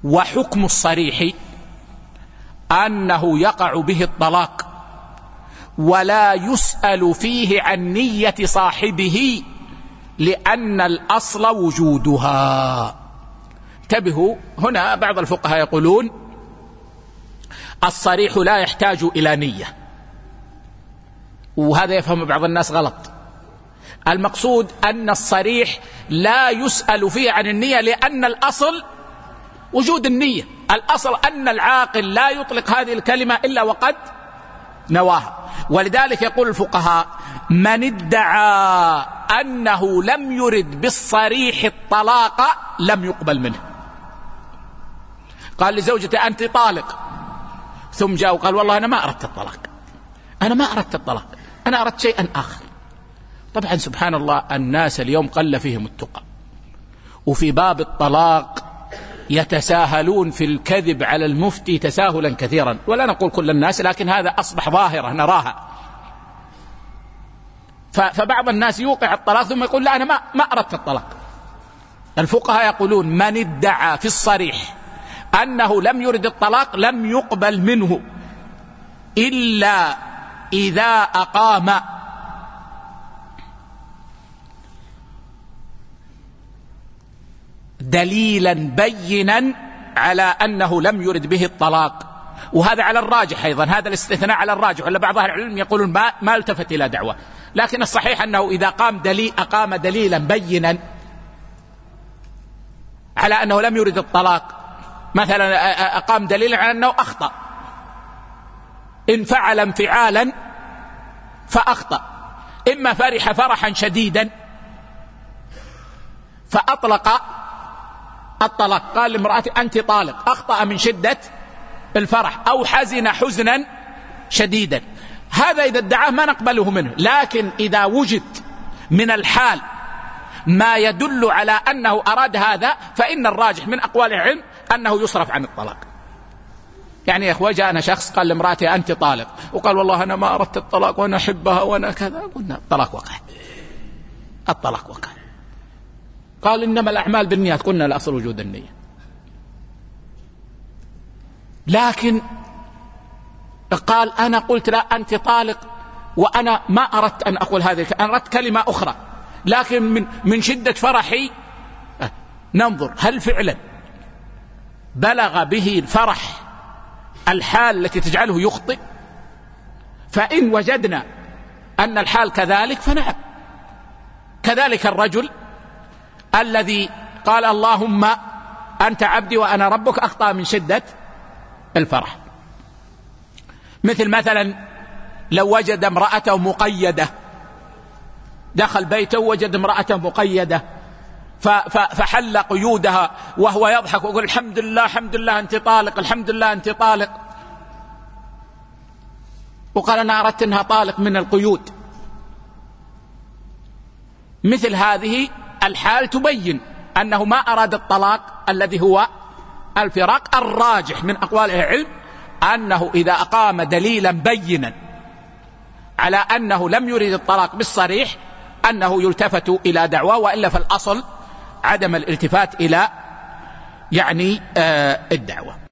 وحكم الصريح أنه يقع به الطلاق ولا يسأل فيه عن نية صاحبه لأن الأصل وجودها. انتبهوا، هنا بعض الفقهاء يقولون الصريح لا يحتاج إلى نية، وهذا يفهم بعض الناس غلط. المقصود أن الصريح لا يسأل فيه عن النية لأن الأصل وجود النية. الأصل أن العاقل لا يطلق هذه الكلمة إلا وقد نواها. ولذلك يقول الفقهاء من ادعى أنه لم يرد بالصريح الطلاق لم يقبل منه. قال لزوجته أنت طالق، ثم جاء وقال والله أنا ما أردت الطلاق، أنا ما أردت الطلاق، أنا أردت شيئا آخر. طبعا سبحان الله الناس اليوم قل فيهم التقى، وفي باب الطلاق يتساهلون في الكذب على المفتي تساهلا كثيرا، ولا نقول كل الناس، لكن هذا أصبح ظاهرة نراها. فبعض الناس يوقع الطلاق ثم يقول لا أنا ما أردت الطلاق. الفقهاء يقولون من ادعى في الصريح أنه لم يرد الطلاق لم يقبل منه إلا إذا أقام دليلا بينا على أنه لم يرد به الطلاق. وهذا على الراجح أيضا، هذا الاستثناء على الراجح، ولا بعض أهل العلم يقولون ما التفت إلى دعوة. لكن الصحيح أنه إذا أقام دليلا بينا على أنه لم يرد الطلاق، مثلا أقام دليلا على أنه أخطأ، إن فعل انفعالا فأخطأ، إما فرح فرحا شديدا فأطلق الطلاق، قال لامرأته أنت طالق، أخطأ من شدة الفرح، أو حزن حزنا شديدا، هذا إذا ادعاه ما نقبله منه. لكن إذا وجد من الحال ما يدل على أنه أراد هذا فإن الراجح من أقوال العلم أنه يصرف عن الطلاق. يعني يا أخوة جاءنا شخص قال لامرأته أنت طالق، وقال والله أنا ما أردت الطلاق وأنا أحبها وأنا كذا، قلنا الطلاق وقع، الطلاق وقع. قال إنما الأعمال بالنيات، قلنا الأصل وجود النية. لكن قال أنا قلت لا أنت طالق وأنا ما أردت أن أقول هذه، أنا أردت كلمة أخرى، لكن من شدة فرحي ننظر هل فعلا بلغ به الفرح الحال التي تجعله يخطئ. فإن وجدنا أن الحال كذلك فنعم. كذلك الرجل الذي قال اللهم أنت عبدي وأنا ربك، أخطأ من شدة الفرح. مثلا لو وجد امرأته مقيدة، دخل بيته ووجد امرأته مقيدة فحل قيودها وهو يضحك ويقول الحمد لله الحمد لله أنت طالق، الحمد لله أنت طالق، وقال أنا أردت أنها طالق من القيود. مثل هذه الحال تبين أنه ما أراد الطلاق الذي هو الفراق. الراجح من أقوال العلم أنه إذا أقام دليلا بينا على أنه لم يريد الطلاق بالصريح أنه يلتفت إلى دعوة، وإلا فالأصل عدم الالتفات إلى الدعوة.